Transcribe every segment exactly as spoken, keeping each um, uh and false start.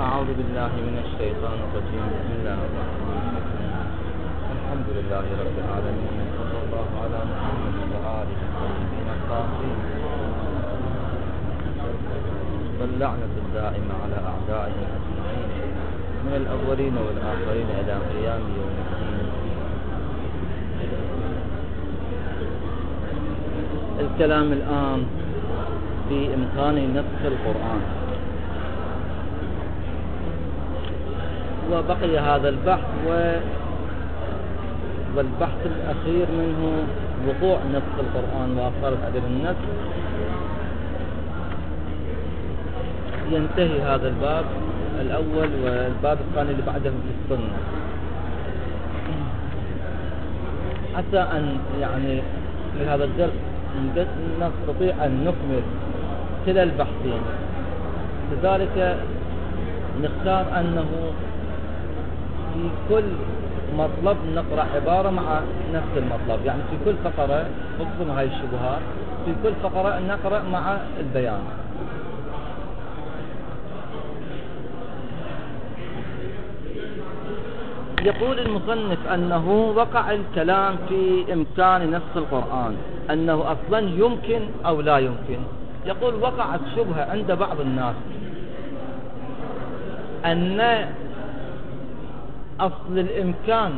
أعوذ بالله من الشيطان الرجيم. بسم الله الرحمن الرحيم. الحمد لله رب العالمين، صلى الله على محمد وآله الطيبين الطاهرين، واللعنة الدائمة على أعدائهم أجمعين من الأولين والآخرين إلى قيام يوم الدين. الكلام الآن في إمكان نسخ القرآن، وبقي هذا البحث و... والبحث الأخير منه وقوع نسخ القرآن وأخبار عدم النسخ. ينتهي هذا الباب الأول، والباب الثاني اللي بعده في السنة، حتى أن يعني في هذا الدرس نستطيع أن نكمل كلا البحثين. لذلك نختار أنه في كل مطلب نقرأ عبارة مع نفس المطلب، يعني في كل فقرة خصوصا هاي الشبهات، في كل فقرة نقرأ مع البيان. يقول المصنف أنه وقع الكلام في إمكان نسخ القرآن، أنه أصلا يمكن أو لا يمكن. يقول وقعت شبهة عند بعض الناس أن أصل الإمكان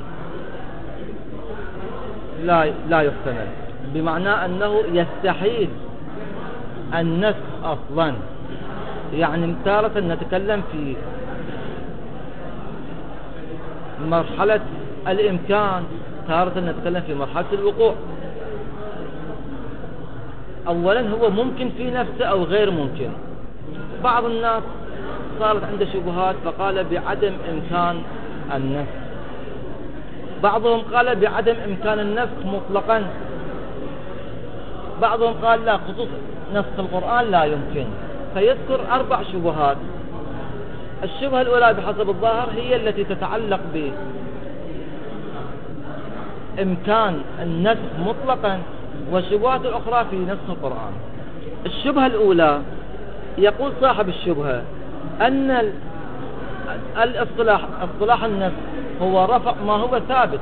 لا لا يحتمل، بمعنى أنه يستحيل النسخ أصلا. يعني تارة نتكلم في مرحلة الإمكان، تارة نتكلم في مرحلة الوقوع. أولا هو ممكن في نفسه أو غير ممكن. بعض الناس صارت عنده شبهات فقال بعدم إمكان النسخ، بعضهم قال بعدم إمكان النسخ مطلقا، بعضهم قال لا، خصوص نسخ القرآن لا يمكن. فيذكر أربع شبهات. الشبهة الأولى بحسب الظاهر هي التي تتعلق بإمكان النسخ مطلقا، والشبهات الأخرى في نسخ القرآن. الشبهة الأولى يقول صاحب الشبهة أن الاصطلاح اصطلاح النسخ هو رفع ما هو ثابت،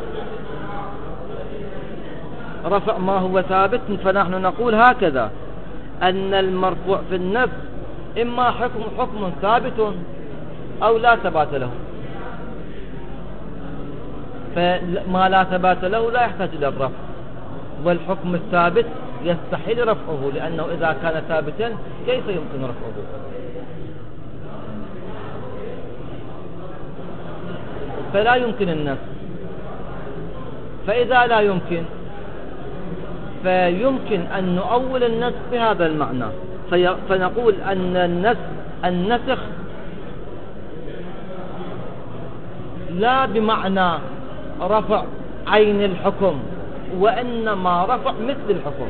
رفع ما هو ثابت. فنحن نقول هكذا، أن المرفوع في النسخ إما حكم حكم ثابت أو لا ثبات له، فما لا ثبات له لا يحتاج إلى الرفع، والحكم الثابت يستحيل رفعه، لأنه إذا كان ثابتا كيف يمكن رفعه؟ فلا يمكن النسخ. فإذا لا يمكن فيمكن أن نؤول النسخ بهذا المعنى، في فنقول أن النسخ النسخ لا بمعنى رفع عين الحكم، وإنما رفع مثل الحكم.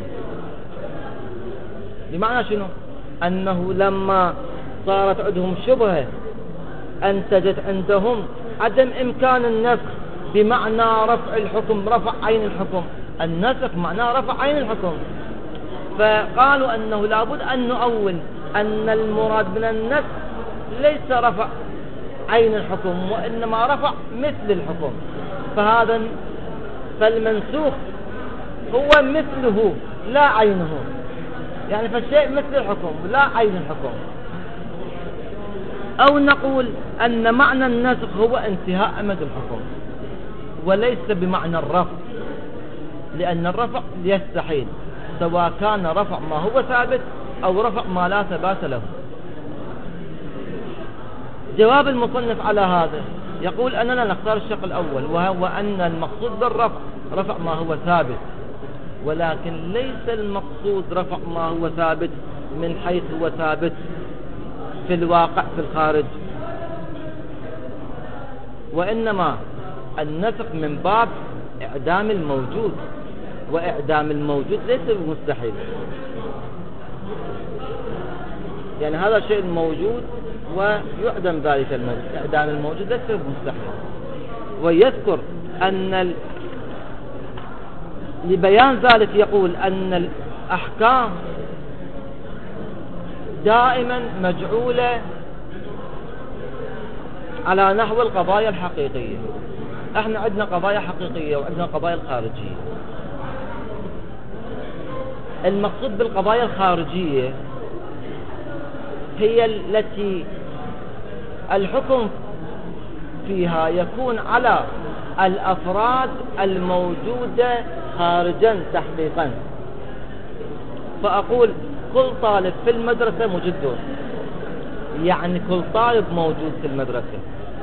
بمعنى شنو؟ أنه لما صارت عندهم شبهة أنتجت عندهم عدم إمكان النسخ بمعنى رفع الحكم، رفع عين الحكم. النسخ معناه رفع عين الحكم، فقالوا أنه لابد أن نؤول أن المراد من النسخ ليس رفع عين الحكم، وإنما رفع مثل الحكم. فهذا فالمنسوخ هو مثله لا عينه، يعني فالشيء مثل الحكم لا عين الحكم. أو نقول أن معنى النسخ هو انتهاء أمد الحكم، وليس بمعنى الرفع، لأن الرفع يستحيل، سواء كان رفع ما هو ثابت أو رفع ما لا ثبات له. جواب المصنف على هذا يقول أننا نختار الشق الأول، وهو أن المقصود بالرفع رفع ما هو ثابت، ولكن ليس المقصود رفع ما هو ثابت من حيث هو ثابت في الواقع في الخارج، وإنما النسخ من باب إعدام الموجود، وإعدام الموجود ليس بمستحيل. يعني هذا الشيء الموجود ويعدم ذلك الموجود، إعدام الموجود ليس بمستحيل. ويذكر أن ال... لبيان ذلك يقول أن الأحكام دائما مجعولة على نحو القضايا الحقيقية. احنا عندنا قضايا حقيقية وعندنا قضايا الخارجية. المقصود بالقضايا الخارجية هي التي الحكم فيها يكون على الأفراد الموجودة خارجا تحقيقا. فأقول كل طالب في المدرسة مجد، يعني كل طالب موجود في المدرسة.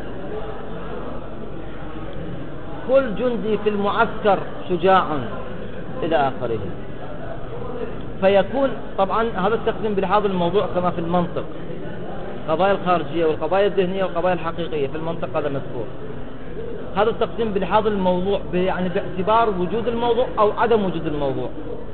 كل جندي في المعسكر شجاع إلى آخره. فيكون طبعا هذا التقسيم بلحاظ الموضوع كما في المنطق، القضايا الخارجية والقضايا الذهنية والقضايا الحقيقية في المنطق هذا مذكور. هذا التقسيم بلحاظ الموضوع يعني باعتبار وجود الموضوع أو عدم وجود الموضوع.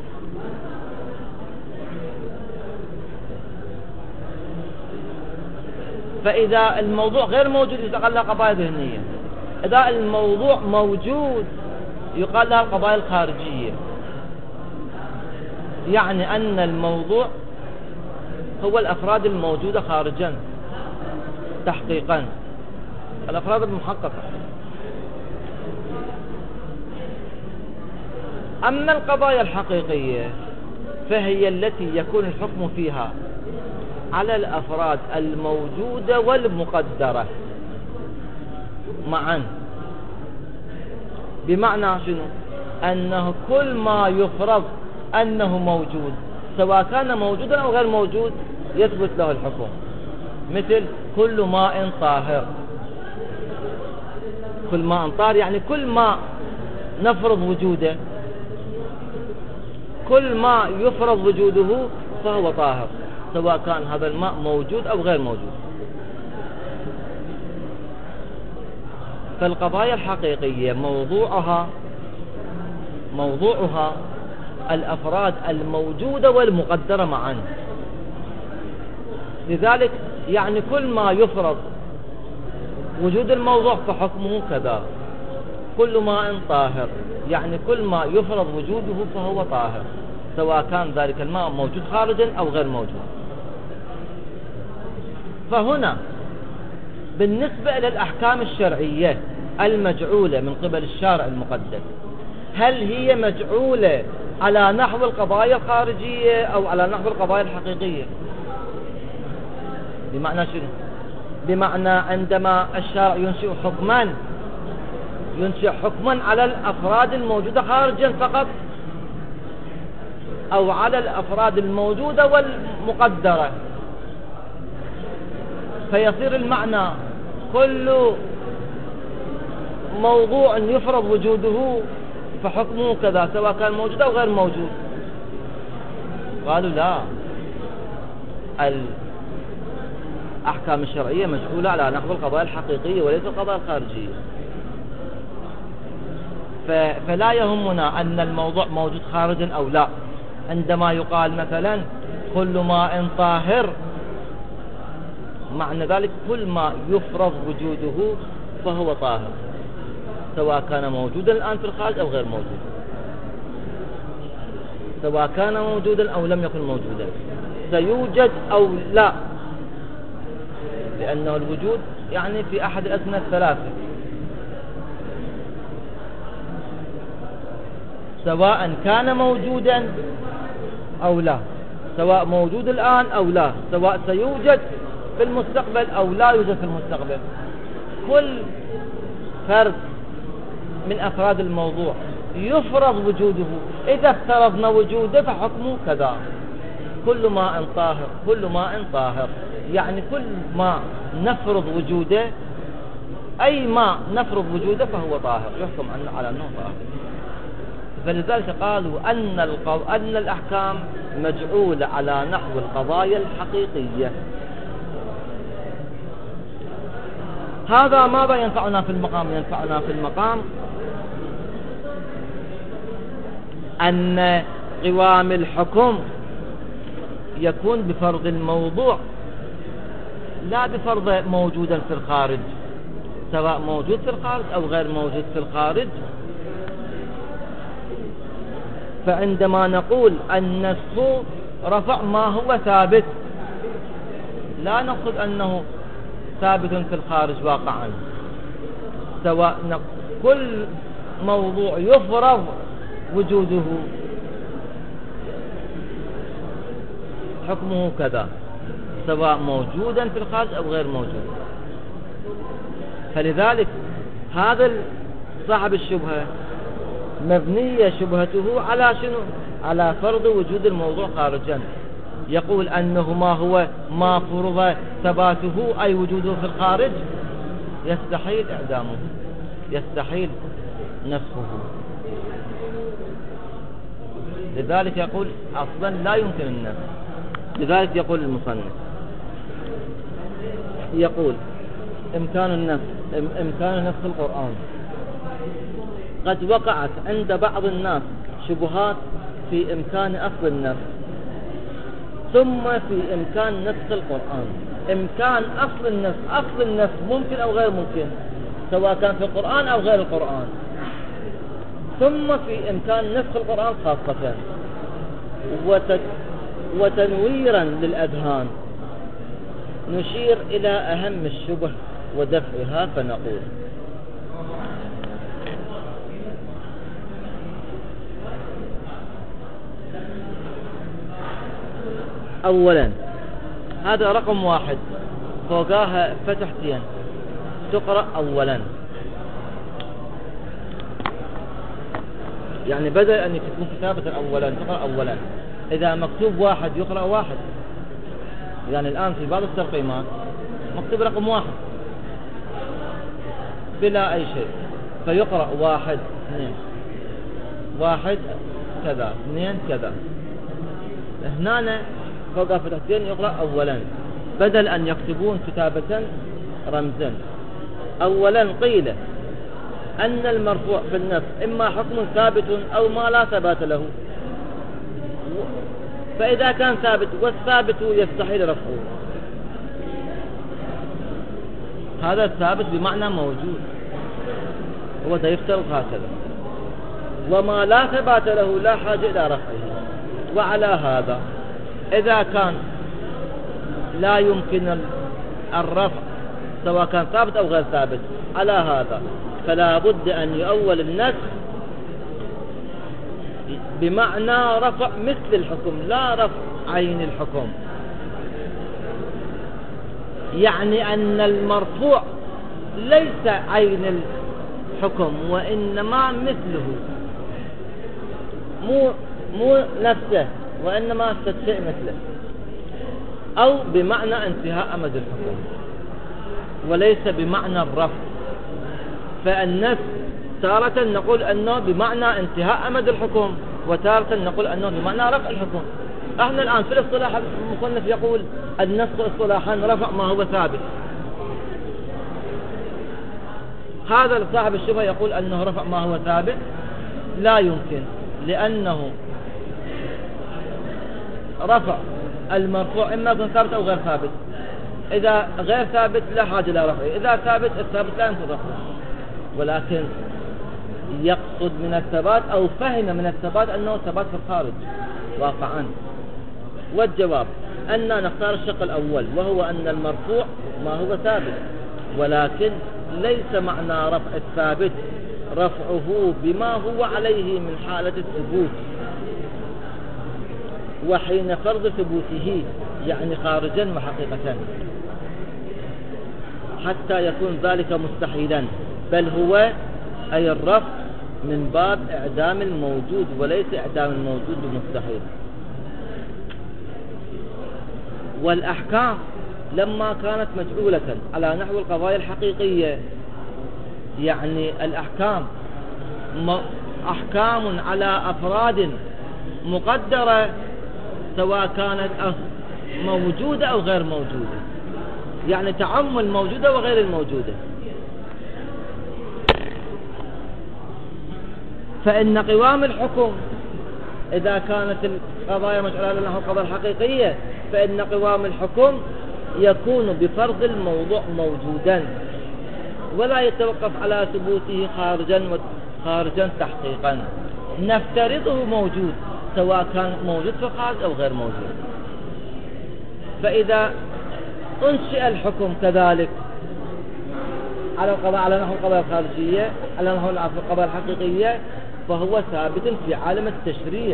فإذا الموضوع غير موجود يقال لها قضايا ذهنية، إذا الموضوع موجود يقال لها القضايا الخارجية. يعني أن الموضوع هو الأفراد الموجودة خارجا تحقيقا، الأفراد المحققة. أما القضايا الحقيقية فهي التي يكون الحكم فيها على الأفراد الموجودة والمقدرة معا. بمعنى شنو؟ أنه كل ما يفرض أنه موجود سواء كان موجودا أو غير موجود يثبت له الحكم. مثل كل ماء طاهر، كل ماء طاهر يعني كل ما نفرض وجوده، كل ما يفرض وجوده فهو طاهر سواء كان هذا الماء موجود أو غير موجود. فالقضايا الحقيقية موضوعها موضوعها الأفراد الموجودة والمقدرة معا. لذلك يعني كل ما يفرض وجود الموضوع فحكمه كذا. كل ماء طاهر يعني كل ما يفرض وجوده فهو طاهر سواء كان ذلك الماء موجود خارجا أو غير موجود. فهنا بالنسبة إلى الأحكام الشرعية المجعولة من قبل الشارع المقدس، هل هي مجعولة على نحو القضايا الخارجية أو على نحو القضايا الحقيقية؟ بمعنى شنو؟ بمعنى عندما الشارع ينشئ حكما ينشئ حكما على الأفراد الموجودة خارجا فقط أو على الأفراد الموجودة والمقدرة، فيصير المعنى كل موضوع يفرض وجوده فحكمه كذا سواء كان موجود أو غير موجود. قالوا لا، الأحكام الشرعية مجعولة على نحو القضايا الحقيقية وليس القضايا الخارجية. فلا يهمنا أن الموضوع موجود خارجا أو لا. عندما يقال مثلا كل ماء طاهر معنى ذلك كل ما يفرض وجوده فهو طاهر سواء كان موجودا الآن في الخارج أو غير موجود، سواء كان موجودا أو لم يكن موجودا، سيوجد أو لا، لأنه الوجود يعني في أحد الأزمنة الثلاثة، سواء كان موجودا أو لا، سواء موجود الآن أو لا، سواء سيوجد في المستقبل أو لا يوجد في المستقبل. كل فرد من أفراد الموضوع يفرض وجوده، إذا افترضنا وجوده فحكمه كذا. كل ماء طاهر، كل ماء طاهر يعني كل ما نفرض وجوده، أي ما نفرض وجوده فهو طاهر، يحكم على أنه طاهر. فلذلك قالوا أن, القو... أن الأحكام مجعولة على نحو القضايا الحقيقية. هذا ماذا ينفعنا في المقام؟ ينفعنا في المقام أن قوام الحكم يكون بفرض الموضوع لا بفرض موجودا في الخارج، سواء موجود في الخارج أو غير موجود في الخارج. فعندما نقول النسخ رفع ما هو ثابت، لا نقصد أنه ثابت في الخارج واقعا، سواء كل موضوع يفرض وجوده حكمه كذا، سواء موجودا في الخارج أو غير موجود. فلذلك هذا صاحب الشبهة مبنية شبهته على شنو؟ على فرض وجود الموضوع خارجا. يقول أنه ما هو ما فرض ثباته أي وجوده في الخارج يستحيل إعدامه، يستحيل نسخه. لذلك يقول أصلا لا يمكن النسخ. لذلك يقول المصنف، يقول إمكان النسخ إمكان نسخ القرآن. قد وقعت عند بعض الناس شبهات في إمكان أصل النسخ، ثم في إمكان نسخ القرآن. إمكان أصل النسخ، أصل النسخ ممكن أو غير ممكن، سواء كان في القرآن أو غير القرآن. ثم في إمكان نسخ القرآن خاصة. وتنويرا للأذهان نشير إلى أهم الشبه ودفعها فنقول: أولا، هذا رقم واحد فوقاها فتحتين تقرأ أولا، يعني بدل أن يكتبون كتابة أولا تقرأ أولا. إذا مكتوب واحد يقرأ واحد، يعني الآن في بعض الترقيمات مكتوب رقم واحد بلا أي شيء، فيقرأ واحد اثنين، واحد كذا اثنين كذا. هنا فوق فتحتين يقرأ أولا، بدل أن يكتبون كتابة رمزا. أولا قيل أن المرفوع في النص إما حكم ثابت أو ما لا ثبات له، فإذا كان ثابت والثابت يستحيل رفعه، هذا الثابت بمعنى موجود، هو ده يفترض هكذا. وما لا ثبات له لا حاجة إلى رفعه. وعلى هذا إذا كان لا يمكن الرفع سواء كان ثابت أو غير ثابت، على هذا فلا بد أن يؤول النسخ بمعنى رفع مثل الحكم، لا رفع عين الحكم. يعني أن المرفوع ليس عين الحكم وإنما مثله، مو مو نفسه وإنما شيء مثله، أو بمعنى انتهاء أمد الحكم وليس بمعنى الرفع. فالنسخ تارة نقول أنه بمعنى انتهاء أمد الحكم، وتارة نقول أنه بمعنى رفع الحكم. احنا الآن في الاصطلاح المصنف يقول النسخ اصطلاحا رفع ما هو ثابت. هذا صاحب الشبهة يقول أنه رفع ما هو ثابت، لا يمكن، لأنه رفع المرفوع إما يكون ثابت أو غير ثابت. إذا غير ثابت لا حاجة إلى رفعه، إذا ثابت الثابت لا يمكن رفعه. ولكن يقصد من الثبات أو فهم من الثبات أنه ثبات في الخارج واقعا. والجواب أننا نختار الشق الأول، وهو أن المرفوع ما هو ثابت، ولكن ليس معنى رفع الثابت رفعه بما هو عليه من حالة الثبوت وحين فرض ثبوته، يعني خارجا وحقيقة، حتى يكون ذلك مستحيلا، بل هو أي الرفع من باب إعدام الموجود وليس إعدام الموجود بمستحيل. والأحكام لما كانت مجعولة على نحو القضايا الحقيقية، يعني الأحكام أحكام على أفراد مقدرة سواء كانت موجودة أو غير موجودة، يعني تعم الموجودة وغير الموجودة. فإن قوام الحكم إذا كانت القضايا مجعولة على نحو القضايا الحقيقية، فإن قوام الحكم يكون بفرض الموضوع موجودا ولا يتوقف على ثبوته خارجا خارجا تحقيقا. نفترضه موجود سواء كان موجود في الخارج أو غير موجود. فإذا أنشئ الحكم كذلك على القضاء على نحو القضايا الخارجية، على نحو القضايا الحقيقية، فهو ثابت في عالم التشريع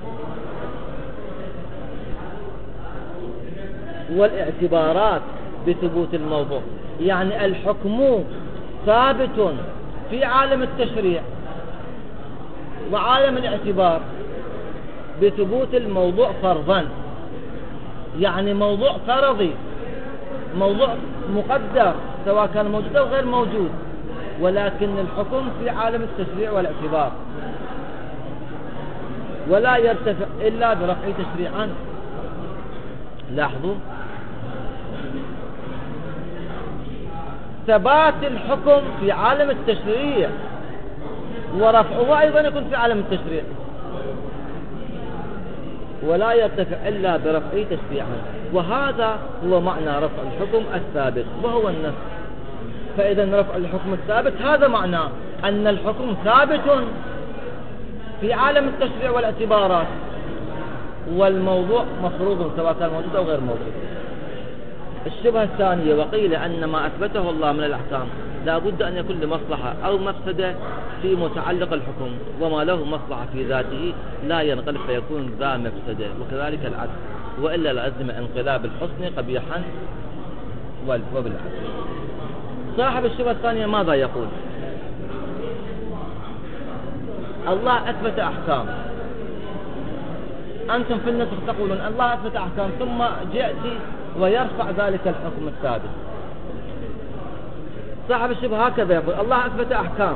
والاعتبارات بثبوت الموضوع. يعني الحكم ثابت في عالم التشريع وعالم الاعتبار بثبوت الموضوع فرضا، يعني موضوع فرضي، موضوع مقدر سواء كان موجود أو غير موجود، ولكن الحكم في عالم التشريع والاعتبار، ولا يرتفع إلا برفع تشريعا. لاحظوا ثبات الحكم في عالم التشريع ورفعه أيضا يكون في عالم التشريع، ولا يرتفع إلا برفع تشريعا، وهذا هو معنى رفع الحكم الثابت وهو النص. فإذا رفع الحكم الثابت هذا معناه أن الحكم ثابت في عالم التشريع والاعتبارات، والموضوع مفروض سواء كان موجود أو غير موجود. الشبهة الثانية، وقيل أن ما أثبته الله من الأحكام لا بد أن يكون لمصلحة أو مفسدة في متعلق الحكم، وما له مصلحة في ذاته لا ينقلب فيكون ذا مفسدة، وكذلك العدل، وإلا لازم انقلاب الحسن قبيحا وبالعدل. صاحب الشبهة الثانية ماذا يقول؟ الله أثبت أحكام، أنتم في النسخ تقولون الله أثبت أحكام ثم جئتي ويرفع ذلك الحكم الثابت. صاحب الشبهة هكذا يقول الله أثبت أحكام،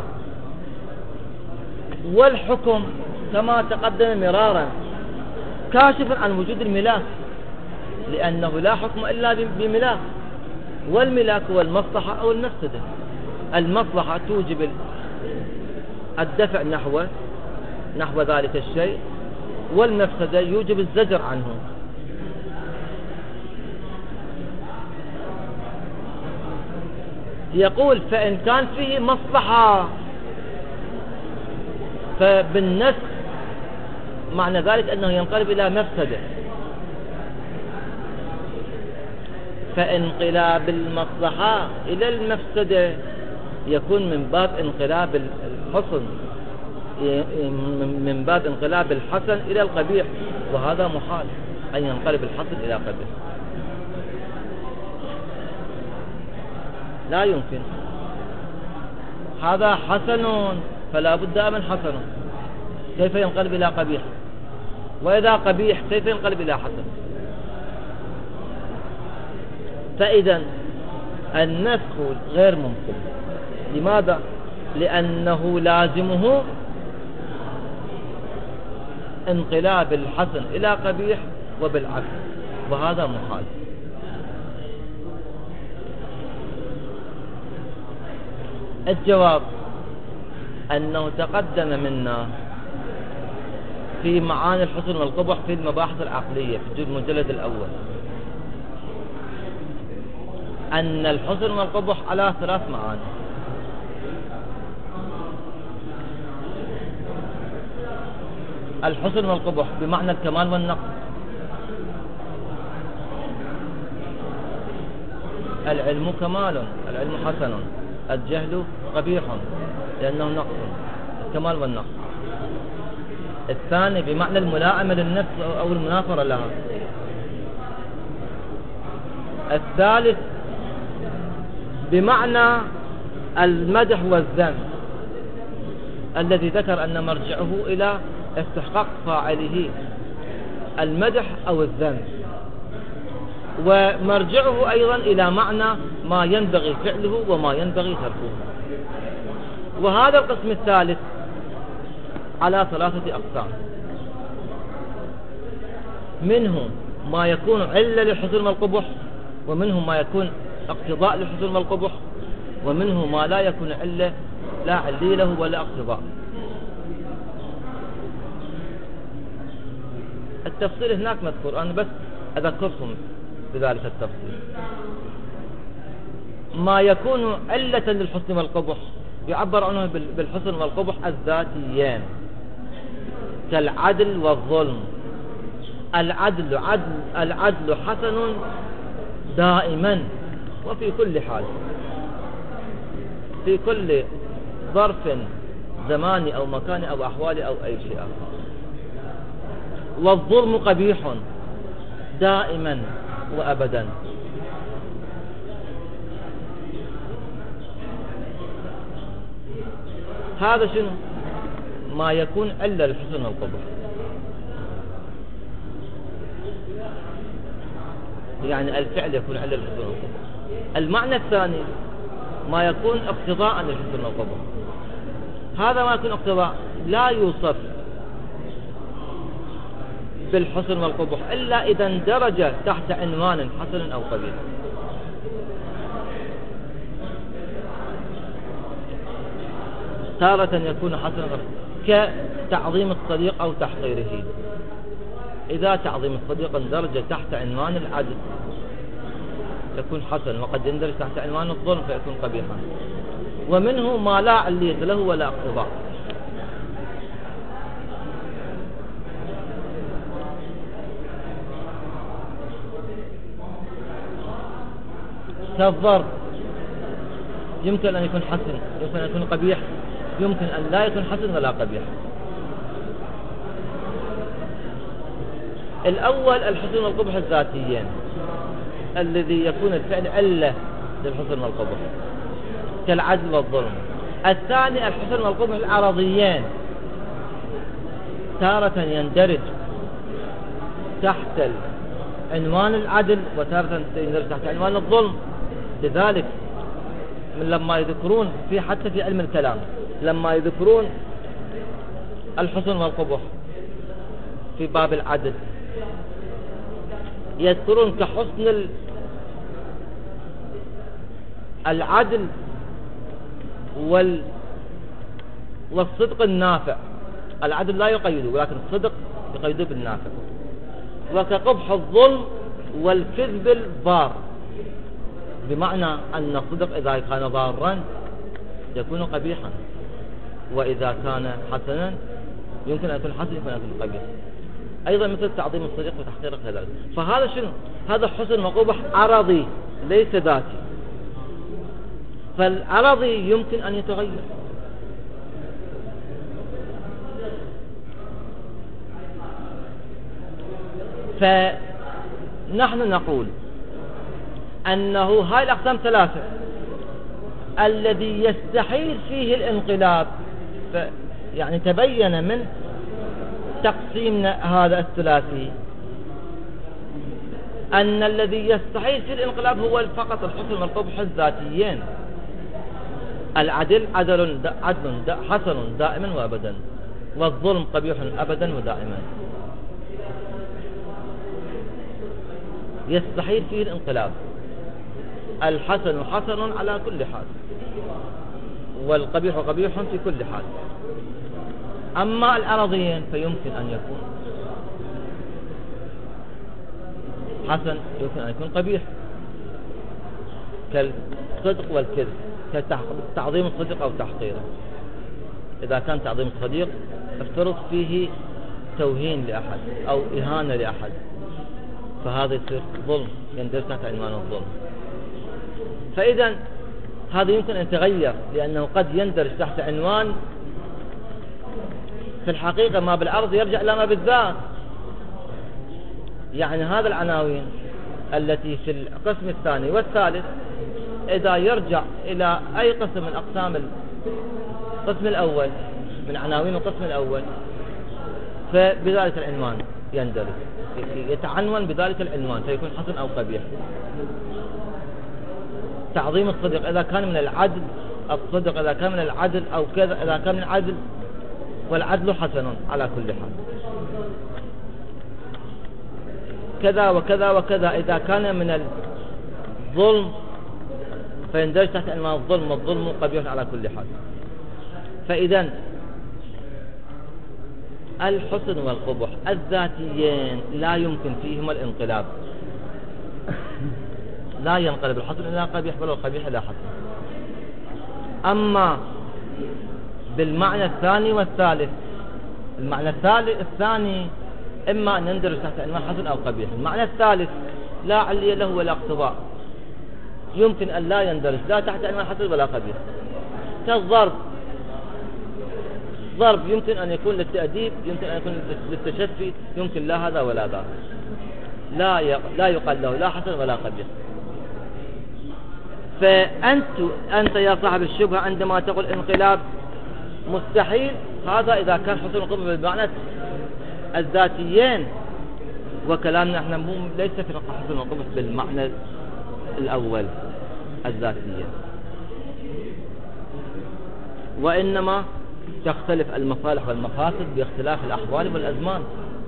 والحكم كما تقدم مرارا كاشف عن وجود الملاك، لأنه لا حكم إلا بملاك، والملاك هو المصلحة أو المفسدة. المصلحة توجب الدفع نحو نحو ذلك الشيء، والمفسدة يوجب الزجر عنه. يقول فإن كان فيه مصلحة فبالنسخ معنى ذلك أنه ينقلب إلى مفسدة، فانقلاب المصلحة إلى المفسدة يكون من باب انقلاب الحسن، من باب انقلاب الحسن إلى القبيح، وهذا محال أن ينقلب الحسن إلى قبيح، لا يمكن. هذا حسن فلا بد من حسن، كيف ينقلب إلى قبيح؟ وإذا قبيح كيف ينقلب إلى حسن؟ فإذا النسخ غير ممكن. لماذا؟ لأنه لازمه انقلاب الحسن إلى قبيح وبالعكس، وهذا محال. الجواب أنه تقدم منا في معاني الحسن والقبح في المباحث العقلية في المجلد الأول أن الحسن والقبح على ثلاث معاني. الحسن والقبح بمعنى الكمال والنقص. العلم كمال، العلم حسن، الجهل قبيح لأنه نقص، الكمال والنقص. الثاني بمعنى الملائمة للنفس أو المناصرة لها. الثالث بمعنى المدح والذم الذي ذكر أن مرجعه إلى استحقاق فاعله، المدح أو الذم، ومرجعه أيضا إلى معنى ما ينبغي فعله وما ينبغي تركه. وهذا القسم الثالث على ثلاثة أقسام، منه ما يكون علة للحسن والقبح، ومنه ما يكون اقتضاء للحسن والقبح، ومنه ما لا يكون علة لا علي له ولا اقتضاء. التفصيل هناك مذكور، أنا بس أذكركم بذلك التفصيل. ما يكون علة للحسن والقبح يعبر عنه بالحسن والقبح الذاتيان كالعدل والظلم. العدل عدل العدل حسن دائما وفي كل حال، في كل ظرف زماني أو مكاني أو أحوالي أو أي شيء آخر. والظلم قبيح دائما وأبدا. هذا شنو؟ ما يكون إلا الحسن والقبح. يعني الفعل يكون إلا الحسن والقبح. المعنى الثاني ما يكون اقتضاء للحسن والقبح. هذا ما يكون اقتضاء لا يوصف بالحسن والقبح إلا إذا اندرج تحت عنوان حسن أو قبيح. تارة يكون حسنا كتعظيم الصديق أو تحقيره. إذا تعظيم الصديق اندرج تحت عنوان العدل يكون حسن، وقد يندرج تحت عنوان الظلم فيكون قبيحا. ومنه ما لا علية له ولا اقتضاء. كالضرب يمكن أن يكون حسن، يمكن أن يكون قبيح، يمكن أن لا يكون حسن ولا قبيح. الأول الحسن والقبح الذاتيين الذي يكون الفعل علة للحسن والقبح كالعدل والظلم. الثاني الحسن والقبح العرضيين، تارة يندرج تحت عنوان العدل وتارة يندرج تحت عنوان الظلم. لذلك من لما يذكرون في حتى في علم الكلام لما يذكرون الحسن والقبح في باب العدل يذكرون كحسن العدل وال والصدق النافع. العدل لا يقيده ولكن الصدق يقيده بالنافع. وكقبح الظلم والكذب الضار، بمعنى أن الصدق إذا كان ضارا يكون قبيحا، وإذا كان حسنا يمكن أن يكون حسن يمكن أن يكون قبيح. أيضا مثل تعظيم الصديق وتحقيره كذلك. فهذا شنو؟ هذا حسن وقبح عرضي ليس ذاتي. فالعرضي يمكن أن يتغير. فنحن نقول أنه هاي الأقسام ثلاثة الذي يستحيل فيه الانقلاب. يعني تبين من تقسيمنا هذا الثلاثي أن الذي يستحيل فيه الانقلاب هو فقط الحسن والقبح الذاتيين. العدل عدل عدل حسن دائما وأبدا، والظلم قبيح أبدا ودائما. يستحيل فيه الانقلاب. الحسن حسن على كل حال، والقبيح قبيح في كل حال. أما العرضيين فيمكن أن يكون حسن يمكن أن يكون قبيح، كالصدق والكذب، كتعظيم الصديق أو تحقيره. إذا كان تعظيم الصديق افترض فيه توهين لأحد أو إهانة لأحد فهذا يصير ظلم، يندرج تحت عنوان الظلم. فإذا هذا يمكن أن يتغير، لأنه قد يندرج تحت عنوان في الحقيقة ما بالعرض يرجع إلى ما بالذات. يعني هذا العناوين التي في القسم الثاني والثالث إذا يرجع إلى أي قسم من أقسام القسم الأول من عناوين القسم الأول فبذلك العنوان يندرج، يتعنون بذلك العنوان فيكون حسن أو قبيح. تعظيم الصدق إذا كان من العدل، الصدق إذا كان من العدل أو كذا إذا كان من العدل، والعدل حسن على كل حال. كذا وكذا وكذا إذا كان من الظلم فيندرج تحت عنوان الظلم، والظلم قبيح على كل حال. فإذا الحسن والقبح الذاتيين لا يمكن فيهما الانقلاب. لا ينقلب الحسن إلى قبيح بل القبيح إلى حسن. أما بالمعنى الثاني والثالث، المعنى الثالث الثاني إما أن يندرج تحت عنوان حسن أو قبيح. المعنى الثالث لا علية له ولا اقتضاء، يمكن أن لا يندرج لا تحت عنوان حسن ولا قبيح. كالضرب. ضرب يمكن أن يكون للتأديب، يمكن أن يكون للتشفي، يمكن لا هذا ولا ذاك، لا لا يقال له لا حسن ولا قبيح. فأنت أنت يا صاحب الشبهة عندما تقول انقلاب مستحيل، هذا إذا كان حسن القبح بالمعنى الذاتيين، وكلامنا احنا مو ليس في حسن القبح بالمعنى الأول الذاتيين، وإنما تختلف المصالح والمفاسد باختلاف الأحوال والأزمان.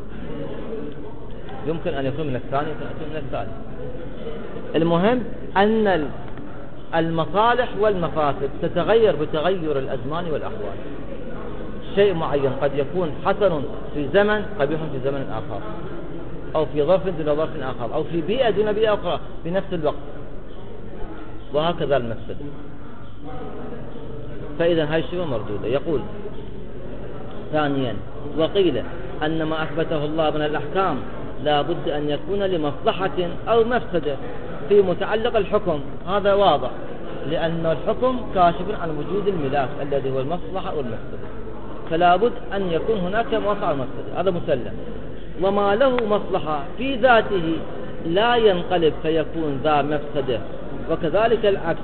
يمكن أن يكون من الثاني، يمكن أن يكون من الثالث. المهم أن المصالح والمفاسد تتغير بتغير الأزمان والأحوال. شيء معين قد يكون حسن في زمن، قبيح في زمن آخر، أو في ظرف دون ظرف آخر، أو في بيئة دون بيئة أخرى في نفس الوقت، وهكذا المثل. فإذا هاي الشبهة مردودة. يقول ثانيا: وقيل أن ما أثبته الله من الأحكام لا بد أن يكون لمصلحة أو مفسدة في متعلق الحكم. هذا واضح، لأن الحكم كاشف عن وجود الملاك الذي هو المصلحة والمفسدة، فلا بد أن يكون هناك مصلحة ومفسدة، هذا مسلم. وما له مصلحة في ذاته لا ينقلب فيكون ذا مفسدة، وكذلك العكس.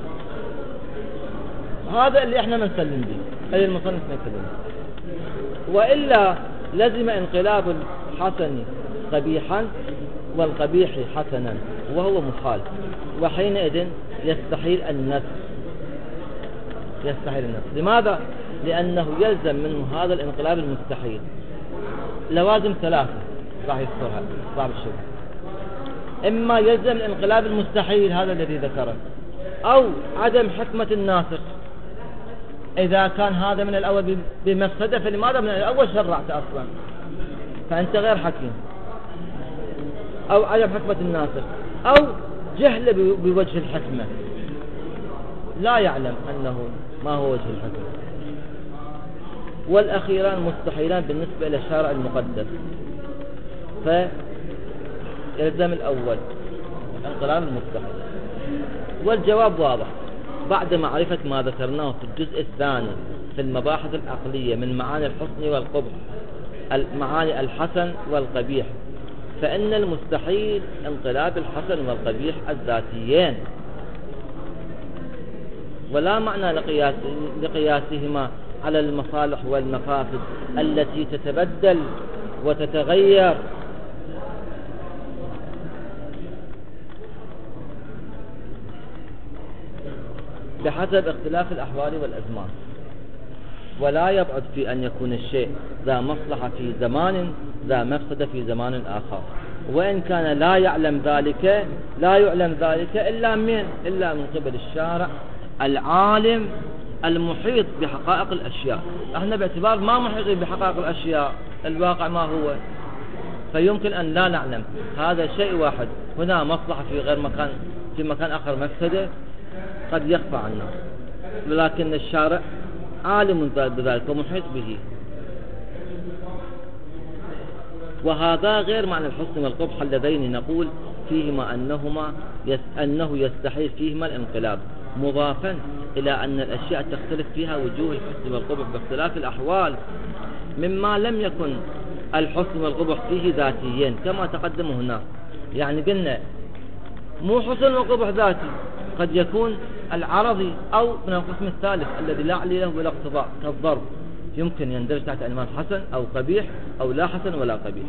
هذا اللي احنا منسلم به، أي المصنف منسلم به. وإلا لزم انقلاب الحسن قبيحا والقبيح حسنا، وهو محال، وحينئذ يستحيل النفس. يستحيل النفس. لماذا؟ لأنه يلزم منه هذا الانقلاب المستحيل لوازم ثلاثة راح يذكرها صاحب الشبهة. إما يلزم الانقلاب المستحيل هذا الذي ذكره، أو عدم حكمة الناسخ. إذا كان هذا من الأول بمفسدة، فلماذا من الأول شرعت أصلا؟ فأنت غير حكيم. أو عدم حكمة الناسخ، أو جهل بوجه الحكمة، لا يعلم أنه ما هو وجه الحكمة. والأخيران مستحيلان بالنسبة إلى الشارع المقدس، فيلزم الأول انقلاب المستحيل. والجواب واضح بعد معرفة ما ذكرناه في الجزء الثاني في المباحث العقلية من معاني الحسن والقبح، معاني الحسن والقبيح، فإن المستحيل انقلاب الحسن والقبيح الذاتيين، ولا معنى لقياس لقياسهما على المصالح والمفاسد التي تتبدل وتتغير بحسب اختلاف الأحوال والأزمان. ولا يبعد في أن يكون الشيء ذا مصلحة في زمان، ذا مفسدة في زمان آخر، وإن كان لا يعلم ذلك لا يعلم ذلك إلا من إلا من قبل الشارع العالم المحيط بحقائق الأشياء. احنا باعتبار ما محيطين بحقائق الأشياء، الواقع ما هو، فيمكن أن لا نعلم. هذا شيء واحد، هنا مصلحة في غير مكان، في مكان آخر مفسدة، قد يخفى عنا، ولكن الشارع عالم بذلك ومحيط به. وهذا غير معنى الحسن والقبح اللذين نقول فيهما أنهما يس أنه يستحيل فيهما الانقلاب، مضافا إلى أن الأشياء تختلف فيها وجوه الحسن والقبح باختلاف الأحوال، مما لم يكن الحسن والقبح فيه ذاتيين كما تقدم هنا. يعني قلنا مو حسن وقبح ذاتي، قد يكون العرضي أو من القسم الثالث الذي لا عليه ولا اقتضاء كالضرب، يمكن يندرج تحت عنوان حسن أو قبيح، أو لا حسن ولا قبيح.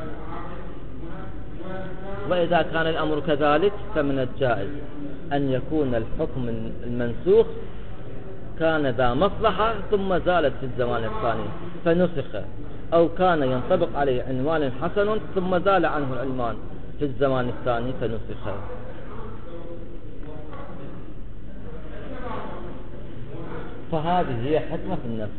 وإذا كان الأمر كذلك فمن الجائز أن يكون الحكم المنسوخ كان ذا مصلحة ثم زالت في الزمان الثاني فنسخ، أو كان ينطبق عليه عنوان حسن ثم زال عنه العنوان في الزمان الثاني فنسخ. فهذه هي حكمة في النفس.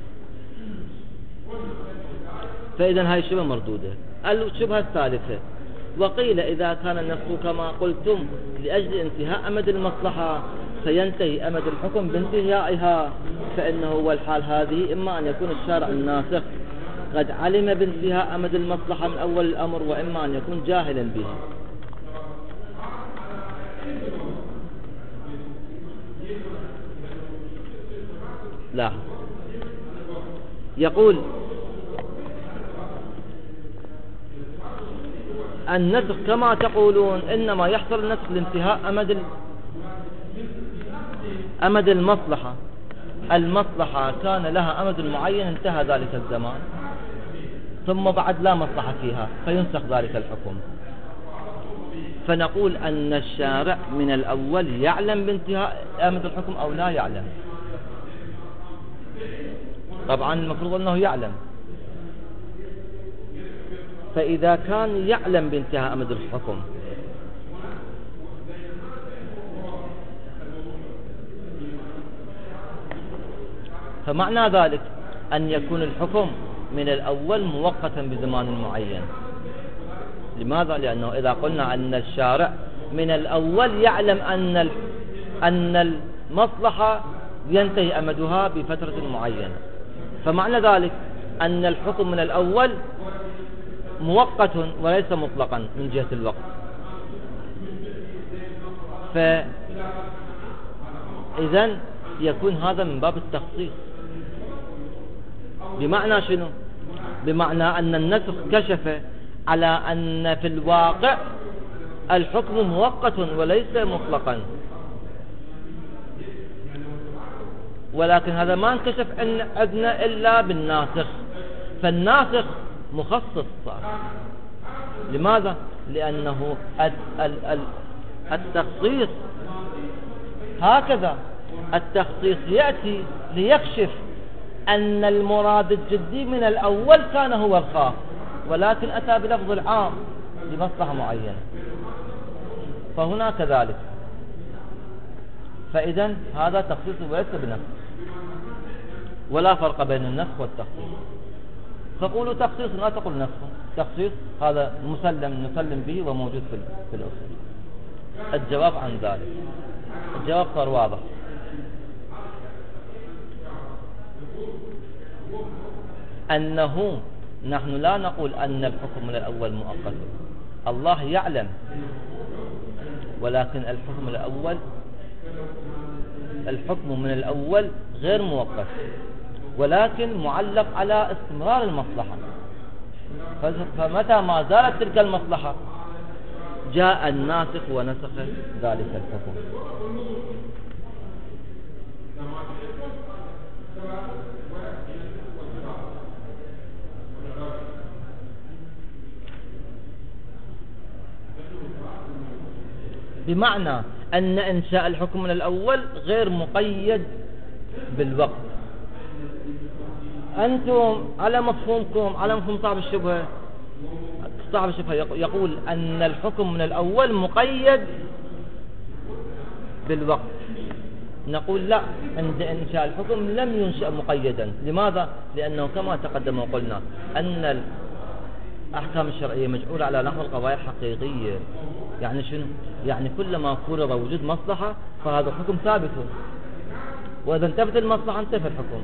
فإذا هاي الشبهة مردودة. الشبهة الثالثة: وقيل إذا كان النسخ كما قلتم لأجل انتهاء أمد المصلحة سينتهي أمد الحكم بانتهائها، فإنه هو الحال هذه إما أن يكون الشارع الناسخ قد علم بانتهاء أمد المصلحة من أول الأمر، وإما أن يكون جاهلا به. لا، يقول النسخ كما تقولون إنما يحصل النسخ لانتهاء أمد أمد المصلحة. المصلحة كان لها أمد معين انتهى ذلك الزمان، ثم بعد لا مصلحة فيها فينسخ ذلك الحكم. فنقول أن الشارع من الأول يعلم بانتهاء أمد الحكم أو لا يعلم. طبعا المفروض أنه يعلم، فإذا كان يعلم بانتهاء أمد الحكم فمعنى ذلك أن يكون الحكم من الأول مؤقتا بزمان معين. لماذا؟ لأنه إذا قلنا أن الشارع من الأول يعلم أن أن المصلحة ينتهي أمدها بفترة معينة، فمعنى ذلك أن الحكم من الأول مؤقت وليس مطلقا من جهة الوقت. فإذن يكون هذا من باب التخصيص. بمعنى شنو؟ بمعنى أن النسخ كشف على أن في الواقع الحكم مؤقت وليس مطلقا، ولكن هذا ما انكشف أن عندنا إلا بالناسخ، فالناسخ مخصص صار. لماذا؟ لأنه التخصيص هكذا، التخصيص يأتي ليكشف أن المراد الجدي من الأول كان هو الخاص، ولكن أتى بلفظ العام لمصلحة معينة. فهنا كذلك، فإذن هذا تخصيص وليس بنسخ، ولا فرق بين النسخ والتخصيص. فقولوا تخصيص لا تقول نسخ. تخصيص هذا مسلم نسلم به وموجود في الأصول. الجواب عن ذلك، الجواب صار واضح. أنه نحن لا نقول أن الحكم من الأول مؤقت، الله يعلم، ولكن الحكم الأول الحكم من الأول غير مؤقت، ولكن معلق على استمرار المصلحة. فمتى ما زالت تلك المصلحة جاء الناسخ ونسخ ذلك الحكم. بمعنى أن إنشاء الحكم من الأول غير مقيد بالوقت. أنتم على مفهومكم، على مفهوم صاحب الشبهة، صاحب الشبهة يقول أن الحكم من الأول مقيد بالوقت. نقول لا، عند إنشاء الحكم لم ينشأ مقيدا. لماذا؟ لأنه كما تقدم وقلنا أن الأحكام الشرعية مجعولة على نحو القضايا الحقيقية. يعني شنو؟ يعني كلما فرض وجود مصلحة فهذا حكم ثابت، وإذا انتفت المصلحة انتفى الحكم.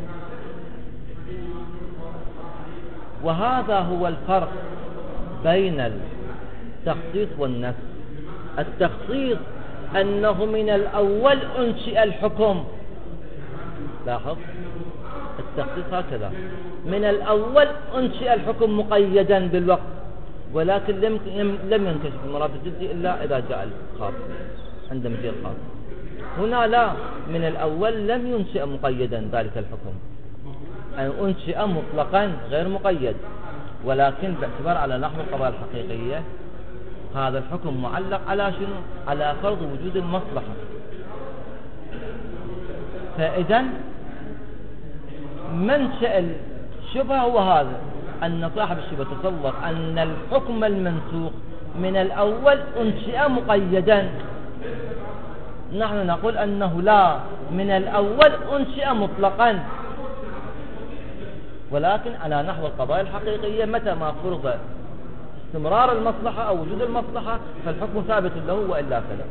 وهذا هو الفرق بين التخصيص والنسخ. التخصيص أنه من الأول أنشئ الحكم. لاحظ، التخصيص هكذا، من الأول أنشئ الحكم مقيدا بالوقت، ولكن لم لم ينكشف المراد الجدي إلا إذا جاء الخاص عند مجيء الخاص. هنا لا، من الأول لم ينشئ مقيدا ذلك الحكم، أن أنشئ مطلقا غير مقيد، ولكن باعتبار على نحو القضايا الحقيقية هذا الحكم معلق على شنو؟ على فرض وجود المصلحة. فإذا منشأ الشبهة هو هذا، أن صاحب الشبهة تصور أن الحكم المنسوخ من الأول أنشئ مقيدا. نحن نقول أنه لا، من الأول أنشئ مطلقا، ولكن على نحو القضايا الحقيقية متى ما فرض استمرار المصلحة أو وجود المصلحة فالحكم ثابت له وإلا فلا.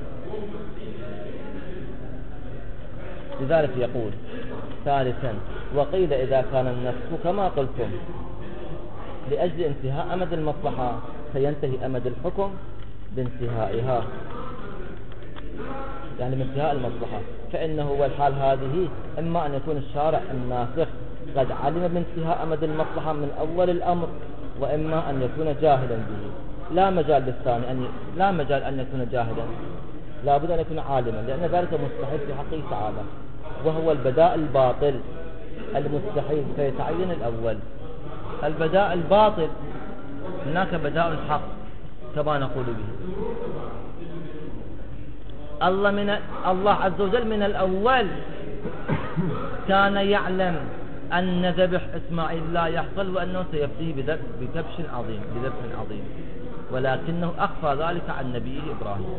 لذلك يقول ثالثا: وقيل إذا كان النسخ كما قلتم لأجل انتهاء أمد المصلحة فينتهي أمد الحكم بانتهائها. يعني من انتهاء المصلحة، فإنه والحال هذه إما أن يكون الشارع الناسخ قد علم بانتهاء أمد المصلحة من أول الأمر، وإما أن يكون جاهلا به. لا مجال للثاني أن ي... لا مجال أن يكون جاهلا، لا بد أن يكون عالما، لأن ذلك مستحيل في حقه تعالى، وهو البداء الباطل المستحيل، فيتعين الأول. البداء الباطل هناك بداء الحق كما نقول به. الله من الله عز وجل من الأول كان يعلم أن ذبح إسماعيل لا يحصل، وأنه سيفتيه بذبح عظيم بذبح عظيم، ولكنه أخفى ذلك عن نبيه إبراهيم.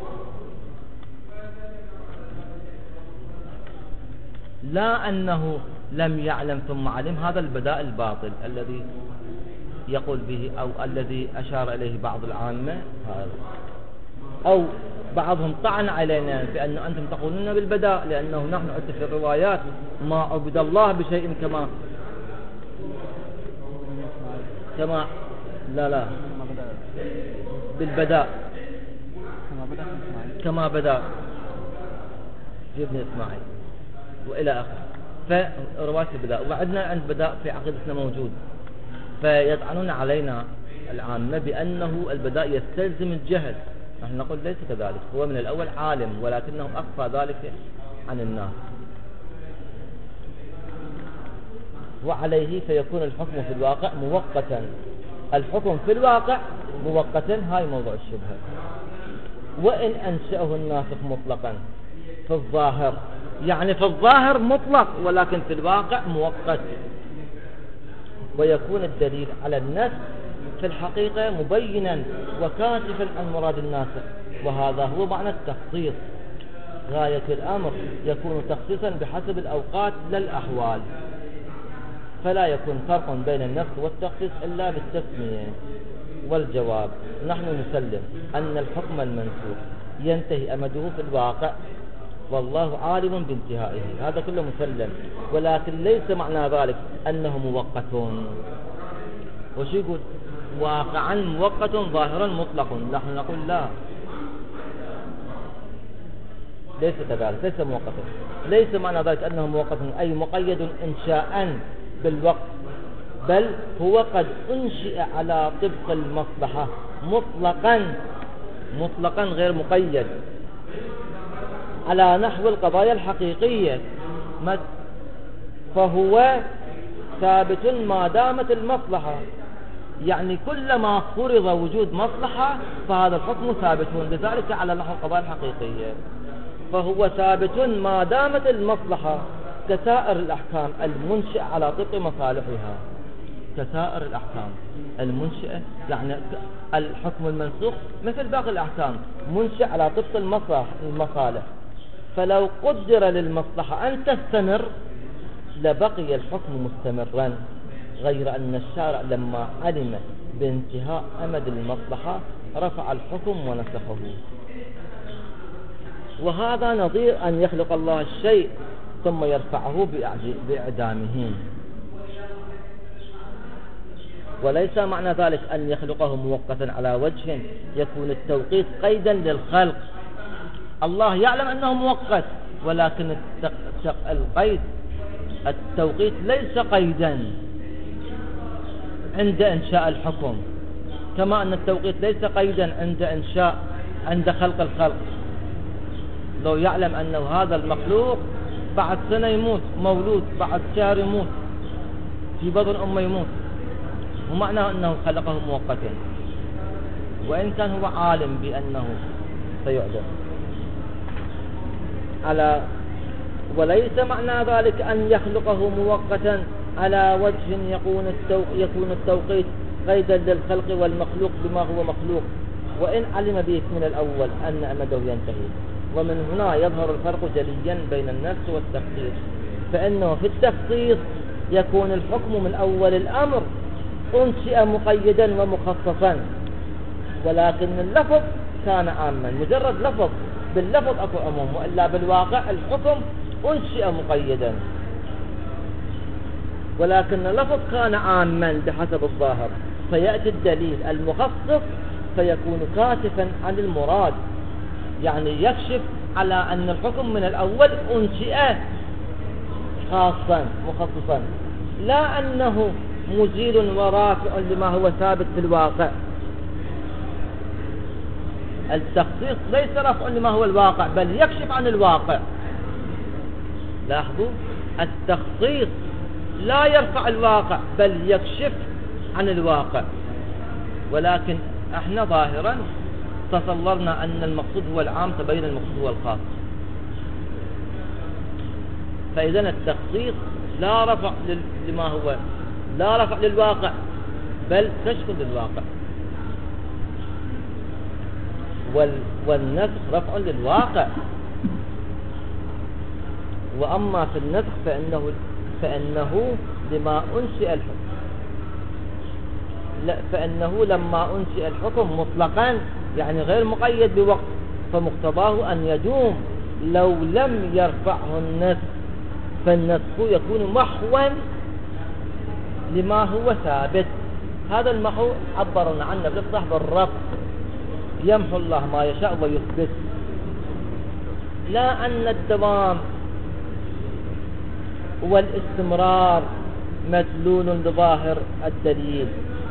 لا أنه لم يعلم ثم علم، هذا البداء الباطل الذي يقول به أو الذي أشار إليه بعض العامة هذا، أو بعضهم طعن علينا بأن أنتم تقولون بالبداء، لأنه نحن أتى في الروايات ما عبد الله بشيء كما كما لا لا بالبداء كما بدأ في ابن إسماعيل وإلى آخره، فرواية البداء. وعندنا عند بداء في عقيدتنا موجود، فيطعنون علينا العامة بأنه البداء يستلزم الجهل. نحن نقول ليس كذلك، هو من الأول عالم ولكنه أخفى ذلك عن الناس، وعليه فيكون الحكم في الواقع مؤقتا. الحكم في الواقع مؤقتا، هاي موضوع الشبهة. وإن أنشأه الناسخ مطلقا في الظاهر، يعني في الظاهر مطلق ولكن في الواقع مؤقت، ويكون الدليل على النسخ في الحقيقة مبينا وكاشفا عن مراد الناسخ، وهذا هو معنى التخصيص. غاية الأمر يكون تخصيصا بحسب الأوقات لا الأحوال، فلا يكون فرق بين النسخ والتخصيص إلا بالتسمية. والجواب نحن نسلم أن الحكم المنسوخ ينتهي أمده في الواقع، والله عالم بانتهائه، هذا كله مسلم، ولكن ليس معنى ذلك أنه مؤقت. وش يقول؟ واقعا مؤقت ظاهرا مطلق. نحن نقول لا، ليس كذلك، ليس مؤقتا. ليس معنى ذلك أنه مؤقت أي مقيد إنشاء بالوقت، بل هو قد أنشئ على طبق المصلحة مطلقا مطلقا غير مقيد، على نحو القضايا الحقيقية، فهو ثابت ما دامت المصلحة. يعني كلما فرض وجود مصلحة فهذا الحكم ثابت، لذلك على نحو القضايا الحقيقية، فهو ثابت ما دامت المصلحة، كسائر الأحكام المنشئة على طبق مصالحها. كسائر الأحكام المنشئة، يعني الحكم المنسوخ مثل باقي الأحكام منشئ على طبق المصالح، فلو قدر للمصلحة أن تستمر لبقي الحكم مستمرا، غير أن الشارع لما علم بانتهاء أمد المصلحة رفع الحكم ونسخه. وهذا نظير أن يخلق الله الشيء ثم يرفعه بإعدامه. وليس معنى ذلك أن يخلقه مؤقتا على وجه يكون التوقيت قيدا للخلق. الله يعلم أنه مؤقت، ولكن القيد التوقيت ليس قيدا عند إنشاء الحكم، كما أن التوقيت ليس قيدا عند إنشاء عند خلق الخلق. لو يعلم أنه هذا المخلوق بعد سنة يموت، مولود بعد شهر يموت، في بطن أمه يموت، ومعنى أنه خلقه مؤقتا، وإن كان هو عالم بأنه سيعدم على. وليس معنى ذلك أن يخلقه مؤقتا على وجه يكون يكون التوقيت قيدا للخلق والمخلوق بما هو مخلوق، وإن علم به من الأول أن أمده ينتهي. ومن هنا يظهر الفرق جليا بين النسخ والتخصيص، فإنه في التخصيص يكون الحكم من أول الأمر أنشئ مقيدا ومخصصا، ولكن اللفظ كان عاما، مجرد لفظ، باللفظ أكو عموم، وإلا بالواقع الحكم أنشئ مقيدا، ولكن اللفظ كان عاما بحسب الظاهر، فيأتي الدليل المخصص فيكون كاشفا عن المراد، يعني يكشف على أن الحكم من الأول أنشئ خاصا مخصصا، لا أنه مزيل ورافع لما هو ثابت في الواقع. التخصيص ليس رفع لما هو الواقع، بل يكشف عن الواقع. لاحظوا، التخصيص لا يرفع الواقع بل يكشف عن الواقع، ولكن احنا ظاهرا تصورنا أن المقصود هو العام تبين المقصود هو الخاص. فإذا التخصيص لا رفع لما هو لا رفع للواقع بل كشف للواقع، والنسخ رفع للواقع. وأما في النسخ فإنه, فإنه لما أنشئ الحكم لا فإنه لما أنشئ الحكم مطلقا يعني غير مقيد بوقت، فمقتضاه أن يدوم. لو لم يرفعه النسخ فالنسخ يكون محوا لما هو ثابت. هذا المحو عبرنا عنه بالاصطلاح بالرفع، يمحو الله ما يشاء ويثبت. لا أن الدوام والاستمرار مدلول لظاهر الدليل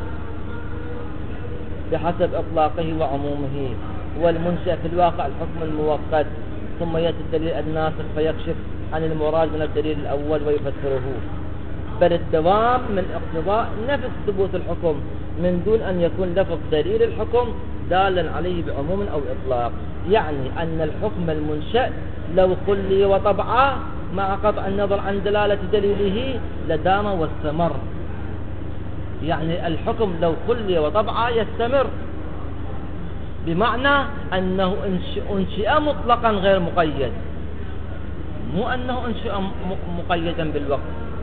بحسب إطلاقه وعمومه، والمنشأ في الواقع الحكم المؤقت، ثم يأتي الدليل الناسخ فيكشف عن المراد من الدليل الأول ويفسره. بل الدوام من اقتضاء نفس ثبوت الحكم من دون أن يكون لفظ دليل الحكم دالا عليه بعموم أو إطلاق. يعني أن الحكم المنشأ لو خلي وطبعا مع قطع النظر عن دلالة دليله لدام واستمر. يعني الحكم لو خلي وطبعا يستمر، بمعنى أنه أنشئ مطلقا غير مقيد، مو أنه أنشئ مقيدا بالوقت.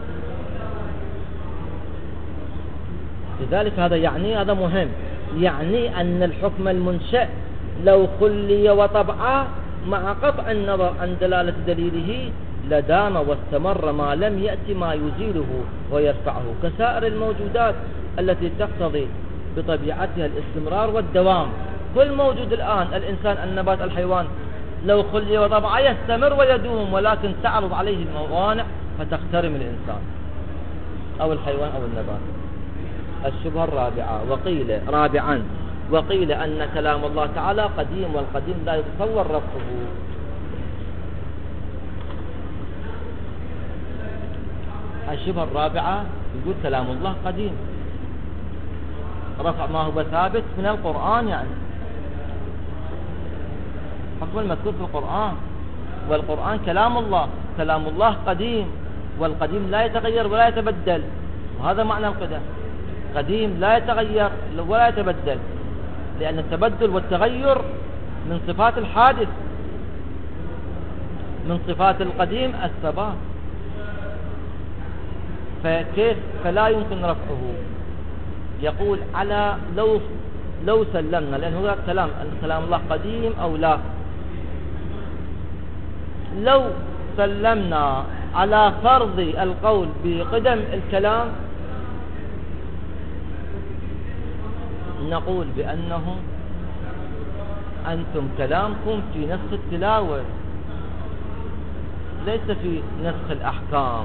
لذلك هذا يعني هذا مهم، يعني أن الحكم المنشأ لو خلي وطبعا مع قطع النظر عن دلالة دليله لدام واستمر ما لم يأتي ما يزيله ويرفعه، كسائر الموجودات التي تقتضي بطبيعتها الاستمرار والدوام. كل موجود الآن، الإنسان، النبات، الحيوان، لو خلي وطبعا يستمر ويدوم، ولكن تعرض عليه الموانع فتخترم الإنسان أو الحيوان أو النبات. الشبهة الرابعة وقيل رابعا وقيل أن كلام الله تعالى قديم، والقديم لا يتصور رفعه. الشبهة الرابعة يقول كلام الله قديم، رفع ما هو ثابت من القرآن، يعني حكم المذكور في القرآن، والقرآن كلام الله، كلام الله قديم، والقديم لا يتغير ولا يتبدل، وهذا معنى القدم. قديم لا يتغير ولا يتبدل، لأن التبدل والتغير من صفات الحادث، من صفات القديم الثبات، فكيف فلا يمكن رفعه. يقول على لو لو سلمنا، لأن هو كلام كلام الله قديم أو لا، لو سلمنا على فرض القول بقدم الكلام نقول بأنه أنتم كلامكم في نسخ التلاوة ليس في نسخ الأحكام.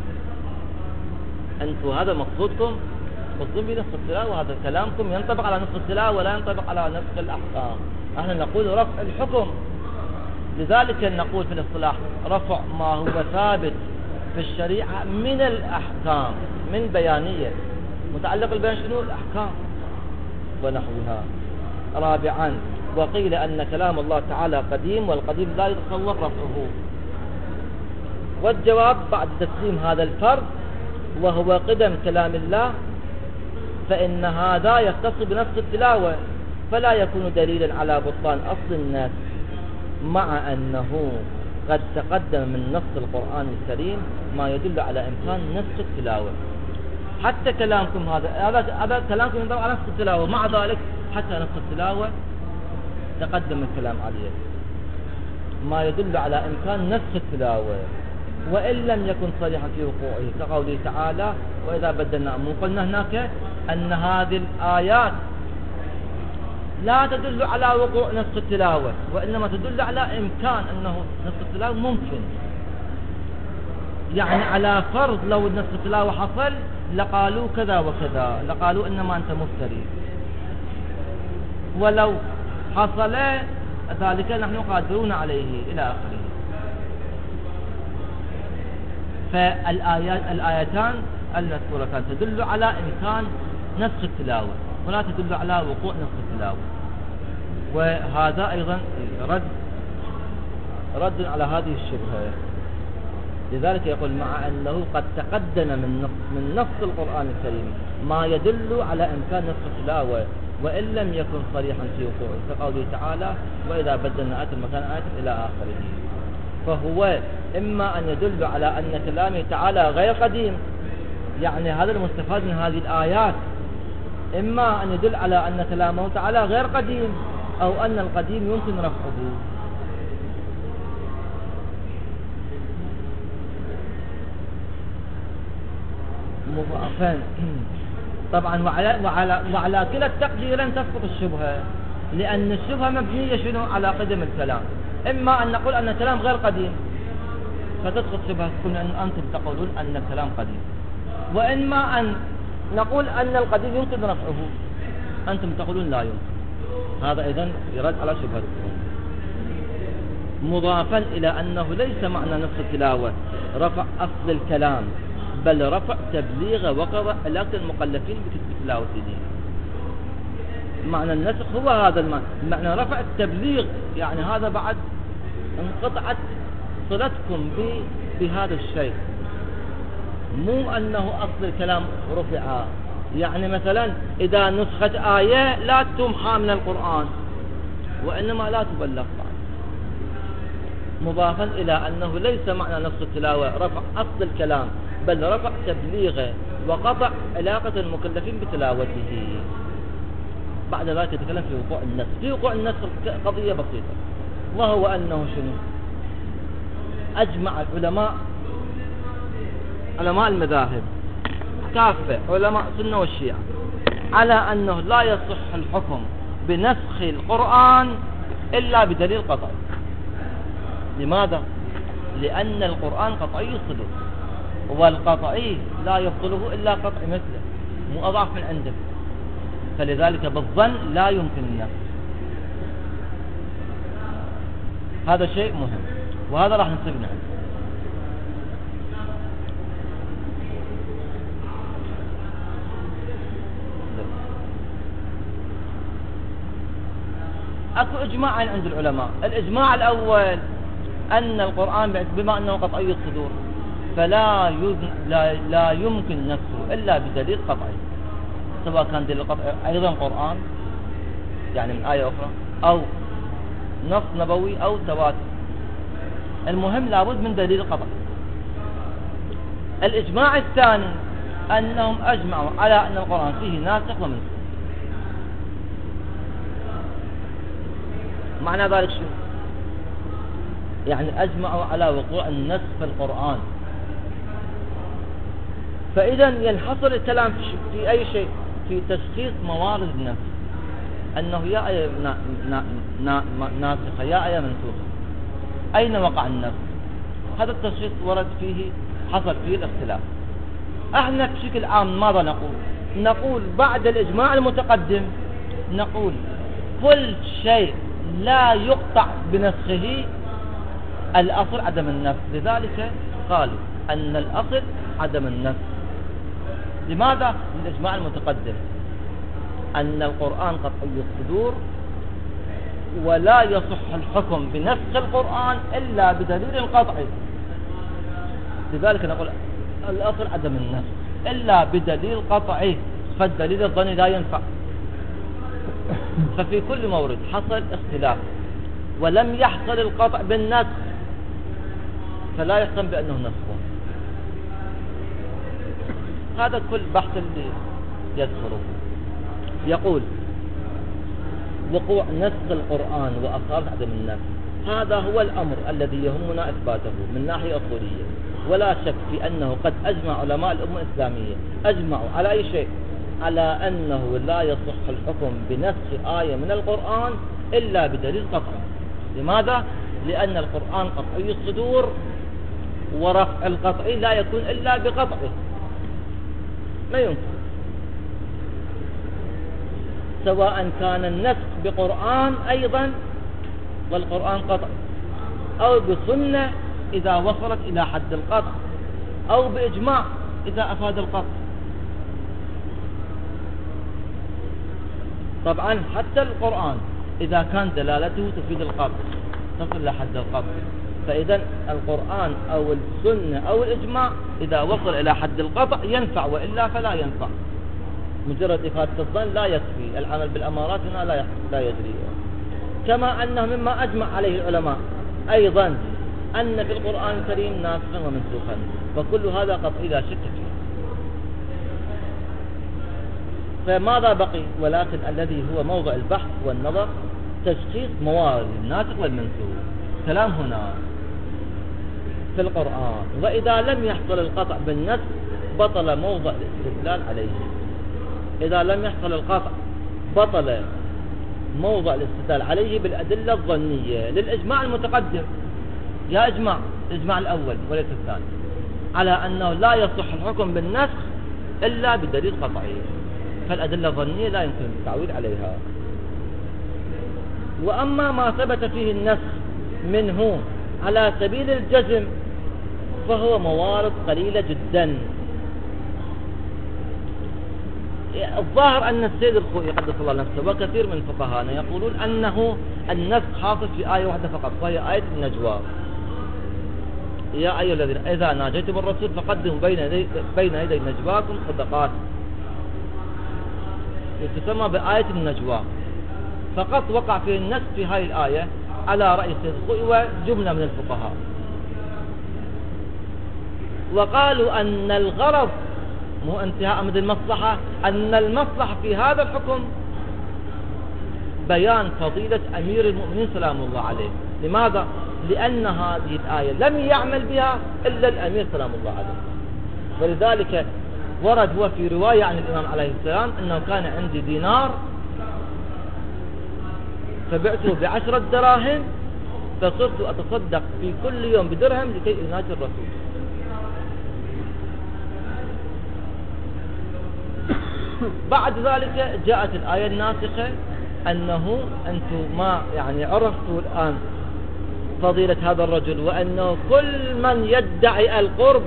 أنتم هذا مقصودكم، مقصودين بنسخ التلاوة، هذا كلامكم ينطبق على نسخ التلاوة ولا ينطبق على نسخ الأحكام. احنا نقول رفع الحكم، لذلك نقول في الاصطلاح رفع ما هو ثابت في الشريعة من الأحكام، من بيانية متعلق البيان شنو الأحكام ونحوها. رابعا وقيل أن كلام الله تعالى قديم، والقديم لا يتصور رفعه. والجواب بعد تسليم هذا الفرض وهو قدم كلام الله، فإن هذا يختص بنفس التلاوة، فلا يكون دليلا على بطلان أصل الناس، مع أنه قد تقدم من نص القرآن الكريم ما يدل على إمكان نسخ التلاوة. حتى كلامكم هذا هذا هذا كلامكم ينطبق على نسخ التلاوة، مع ذلك حتى نسخ التلاوة تقدم الكلام عليه ما يدل على إمكان نسخ التلاوة، وإن لم يكن صريحا في وقوعه، كقوله تعالى وإذا بدلنا. مو قلنا هناك أن هذه الآيات لا تدل على وقوع نسخ التلاوة، وإنما تدل على إمكان أنه نسخ التلاوة ممكن. يعني على فرض لو نسخ التلاوة حصل لقالوا كذا وكذا، لقالوا إنما أنت مفتري، ولو حصل ذلك نحن قادرون عليه إلى آخره. فالآيات الآيتان المذكورتان تدل على إمكان نسخ التلاوة ولا تدل على وقوع نسخ التلاوة. وهذا أيضا رد رد على هذه الشبهة. لذلك يقول مع أنه قد تقدم من نص من نص القرآن الكريم ما يدل على إمكان نسخ التلاوة وإن لم يكن صريحا في وقوعه، كقوله تعالى وإذا بدلنا آية مكان آية إلى آخره. فهو إما أن يدل على أن كلامه تعالى غير قديم، يعني هذا المستفاد من هذه الآيات، إما أن يدل على أن كلامه تعالى غير قديم أو أن القديم يمكن رفعه. مضاعفان طبعا. وعلى, وعلى, وعلى كلا التقديرين تسقط الشبهة، لأن الشبهة مبنية شنو على قدم الكلام. إما أن نقول أن الكلام غير قديم فتسقط شبهة تكون أن أنتم تقولون أن الكلام قديم، وإما أن نقول أن القديم يمكن رفعه أنتم تقولون لا يمكن. هذا أيضا يرد على شبهتكم. مضافا إلى أنه ليس معنى نسخ التلاوة رفع أصل الكلام، بل رفع تبليغ وقضاء علاقة المكلفين بكتب تلاوته. معنى النسخ هو هذا المعنى، معنى رفع التبليغ، يعني هذا بعد انقطعت صلتكم بهذا الشيء، مو أنه أصل الكلام رفع. يعني مثلا إذا نسخت آية لا تمحى من القرآن وإنما لا تبلغ بعد. مضافا إلى أنه ليس معنى نسخ التلاوة رفع أصل الكلام، بل رفع تبليغه وقطع علاقة المكلفين بتلاوته. بعد ذلك يتكلم في وقوع النسخ. في وقوع النسخ قضية بسيطة، وهو أنه شنو؟ أجمع العلماء علماء المذاهب كافة، علماء السنة والشيعة، على أنه لا يصح الحكم بنسخ القرآن إلا بدليل قطعي. لماذا؟ لأن القرآن قطعي الصدور، والقطعي لا يبطله إلا قطع مثله، مو أضعف من عندك. فلذلك بالظن لا يمكن النسخ. هذا شيء مهم، وهذا راح نستفيد عنه. اكو اجماع عند العلماء. الاجماع الاول ان القرآن بما انه قطعي الصدور فلا لا, لا يمكن نسخه الا بدليل قطعي، سواء كان دليل قطعي ايضا قرآن يعني من آية اخرى او نص نبوي او تواتر، المهم لابد من دليل قطعي. الاجماع الثاني انهم اجمعوا على ان القرآن فيه ناسخ ومنسوخ. معنى ذلك شو؟ يعني أجمعوا على وقوع النسخ في القرآن. فإذا ينحصر الكلام في أي شيء؟ في تشخيص موارد النسخ، أنه يا آية ناسخة يا آية منسوخة، أين وقع النسخ؟ هذا التشخيص ورد فيه، حصل فيه الاختلاف. احنا بشكل عام ماذا نقول؟ نقول بعد الإجماع المتقدم نقول كل شيء لا يقطع بنسخه الأصل عدم النسخ. لذلك قالوا أن الأصل عدم النسخ. لماذا؟ للإجماع المتقدم أن القرآن قطعي الصدور ولا يصح الحكم بنسخ القرآن إلا بدليل قطعي. لذلك نقول الأصل عدم النسخ إلا بدليل قطعي، فالدليل الظني لا ينفع. ففي كل مورد حصل اختلاف ولم يحصل القطع بالنسخ فلا يحكم بأنه نسخ. هذا كل بحث اللي يذكره. يقول وقوع نسخ القرآن وأثار عدم النسخ، هذا هو الأمر الذي يهمنا إثباته من ناحية أصولية. ولا شك في أنه قد أجمع علماء الأمة الإسلامية أجمعوا على أي شيء؟ على أنه لا يصح الحكم بنسخ آية من القرآن إلا بدليل قطعي. لماذا؟ لأن القرآن قطعي الصدور، ورفع القطعي لا يكون إلا بقطعه، ما يمكن، سواء كان النسخ بقرآن أيضا والقرآن قطع، أو بسنة إذا وصلت إلى حد القطع، أو بإجماع إذا أفاد القطع. طبعا حتى القرآن إذا كان دلالته تفيد القطع تصل لحد القطع، فإذا القرآن أو السنة أو الإجماع إذا وصل إلى حد القطع ينفع، وإلا فلا ينفع. مجرد إفادة الظن لا يكفي، العمل بالأمارات هنا لا لا يجري. كما أنه مما أجمع عليه العلماء أيضا أن في القرآن الكريم ناسخا ومنسوخا، فكل هذا قطعي لا شك فيه. فماذا بقي؟ ولكن الذي هو موضع البحث والنظر تشخيص موارد الناسخ والمنسوخ. كلام هنا في القرآن، وإذا لم يحصل القطع بالنسخ بطل موضع الاستدلال عليه. إذا لم يحصل القطع بطل موضع الاستدلال عليه بالأدلة الظنية للإجماع المتقدم. يا إجماع الإجماع الأول وليس الثاني على أنه لا يصح الحكم بالنسخ إلا بدليل قطعي، فالأدلة الظنية لا يمكن التعويل عليها. وأما ما ثبت فيه النسخ منه على سبيل الجزم فهو موارد قليلة جدا. الظاهر أن السيد الخوئي قدس الله نفسه وكثير من فقهانا يقولون أنه النسخ حاصل في آية واحدة فقط، وهي آية النجوى. يا أيها الذين إذا ناجيتم الرسول فقدموا بين يدي بين يدي نجواكم صدقات، تسمى بآية النجوى. فقط وقع في النسخ في هذه الآية على رأي السيد الخوئي وجملة من الفقهاء، وقالوا أن الغرض مو انتهاء أمد المصلحة، أن المصلحة في هذا الحكم بيان فضيلة أمير المؤمنين سلام الله عليه. لماذا؟ لأن هذه الآية لم يعمل بها إلا الأمير سلام الله عليه. ولذلك ورد هو في رواية عن الإمام عليه السلام أنه كان عندي دينار فبعته بعشرة دراهم فصرت أتصدق في كل يوم بدرهم لكي أناجي الرسول. بعد ذلك جاءت الآية الناسخة أنه أنتم ما يعني عرفتوا الآن فضيلة هذا الرجل، وأنه كل من يدعي القرب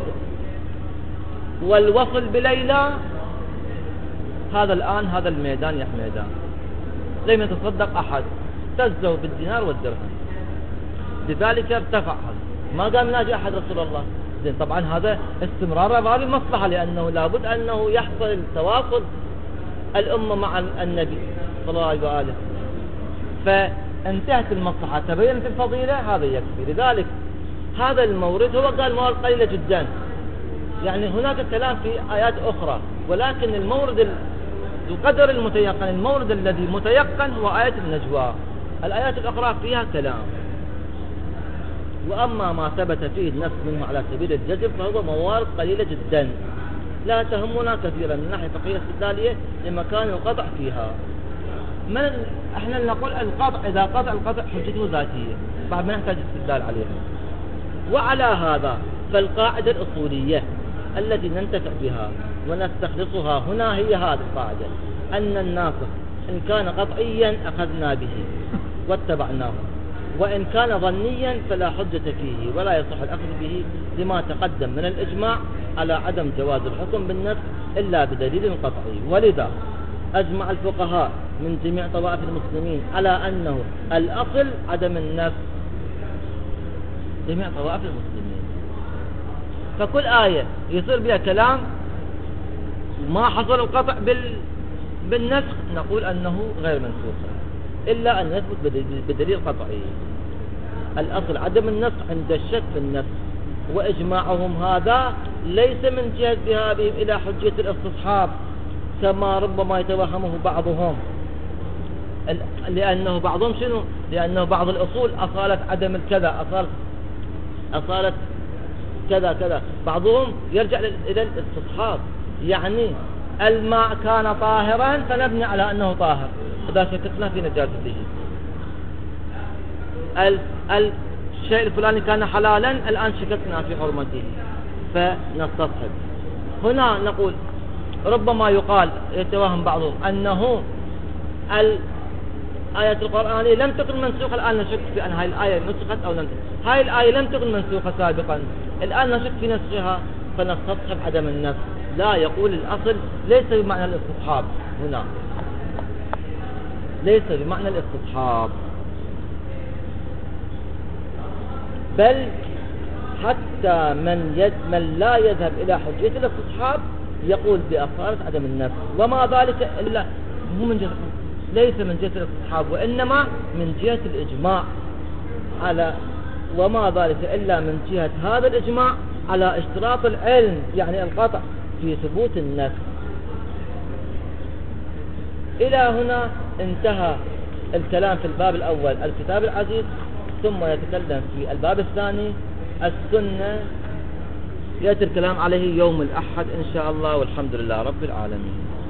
والوصل بليلى هذا الآن هذا الميدان يا ميدان لم يتصدق أحد، تزوا بالدينار والدرهم. لذلك ارتفع هذا، ما قام ناجي أحد رسول الله. زين طبعا هذا استمرار هذه المصلحة، لأنه لابد أنه يحصل تواصل الأمة مع النبي صلى الله عليه وآله، فانتهت المصلحة تبينت الفضيلة، هذا يكفي. لذلك هذا المورد هو قال موارد قليلة جدا، يعني هناك كلام في آيات أخرى، ولكن المورد القدر المتيقن، المورد الذي متيقن هو آية النجوى. الآيات الأخرى فيها كلام. وأما ما ثبت فيه النص منه على سبيل الجزم فهو موارد قليلة جدا لا تهمنا كثيرا من ناحية فقهية استدلالية لمكان القطع فيها. من احنا نقول القطع إذا قطع القطع حجته ذاتية بعد ما نحتاج استدلال عليها. وعلى هذا فالقاعدة الأصولية التي ننتفع بها ونستخلصها هنا هي هذه القاعدة، أن الناسخ إن كان قطعيا أخذنا به واتبعناه، وإن كان ظنيا فلا حجة فيه ولا يصح الأخذ به لما تقدم من الإجماع على عدم جواز الحكم بالنسخ إلا بدليل قطعي. ولذا أجمع الفقهاء من جميع طوائف المسلمين على أنه الأصل عدم النسخ، جميع طوائف المسلمين. فكل آية يصير بها كلام ما حصل القطع بال... بالنسخ نقول أنه غير منسوخ إلا أن يثبت بدليل قطعي. الأصل عدم النسخ عند الشك في النسخ، وإجماعهم هذا ليس من جهة ذهابهم إلى حجية الاستصحاب كما ربما يتوهمه بعضهم، لأنه بعضهم شنو؟ لأنه بعض الأصول أصالة عدم الكذا، أصالة أصالة كذا كذا، بعضهم يرجع إلى الاستصحاب، يعني الماء كان طاهرا فنبني على أنه طاهر، إذا شككنا في نجاسته. الشيء الفلاني كان حلالا، الآن شككنا في حرمته فنستصحب. هنا نقول ربما يقال، يتوهم بعضهم أنه الآية القرآنية لم تكن منسوخة، الآن نشك في أن هذه الآية نسخت أو لم تكن. هذه الآية لم تكن منسوخة سابقا، الآن نشك في نسخها فنستصحب عدم النسخ. لا، يقول الأصل ليس بمعنى الاستصحاب، هنا ليس بمعنى الاستصحاب، بل حتى من, يد من لا يذهب إلى حجية الاستصحاب يقول بأصالة عدم النسخ، وما ذلك إلا هو من جهة، ليس من جهة الاستصحاب وإنما من جهة الإجماع على، وما ذلك إلا من جهة هذا الإجماع على اشتراط العلم، يعني القطع في ثبوت النسخ. إلى هنا انتهى الكلام في الباب الأول الكتاب العزيز، ثم يتكلم في الباب الثاني السنة، يأتي الكلام عليه يوم الأحد إن شاء الله، والحمد لله رب العالمين.